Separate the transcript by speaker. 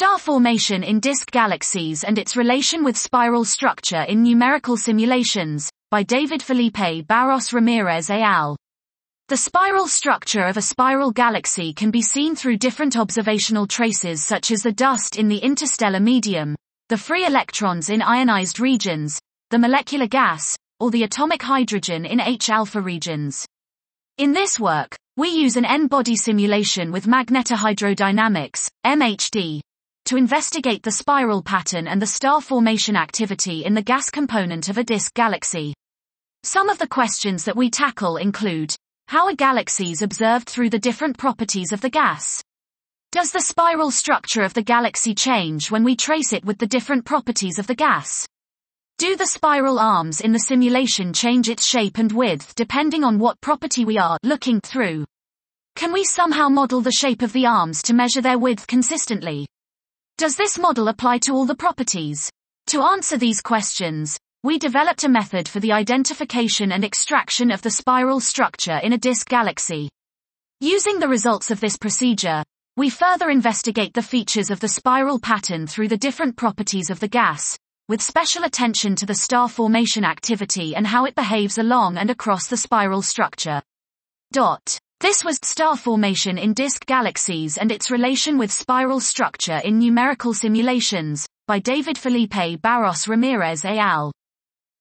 Speaker 1: Star formation in disk galaxies and its relation with spiral structure in numerical simulations, by David Felipe Barros Ramirez et al. The spiral structure of a spiral galaxy can be seen through different observational traces such as the dust in the interstellar medium, the free electrons in ionized regions, the molecular gas, or the atomic hydrogen in H-alpha regions. In this work, we use an N-body simulation with magnetohydrodynamics, MHD, to investigate the spiral pattern and the star formation activity in the gas component of a disk galaxy. Some of the questions that we tackle include: how are galaxies observed through the different properties of the gas? Does the spiral structure of the galaxy change when we trace it with the different properties of the gas? Do the spiral arms in the simulation change its shape and width depending on what property we are looking through? Can we somehow model the shape of the arms to measure their width consistently? Does this model apply to all the properties? To answer these questions, we developed a method for the identification and extraction of the spiral structure in a disk galaxy. Using the results of this procedure, we further investigate the features of the spiral pattern through the different properties of the gas, with special attention to the star formation activity and how it behaves along and across the spiral structure. This was Star Formation in Disk Galaxies and its Relation with Spiral Structure in Numerical Simulations, by David Felipe Barros Ramirez et al.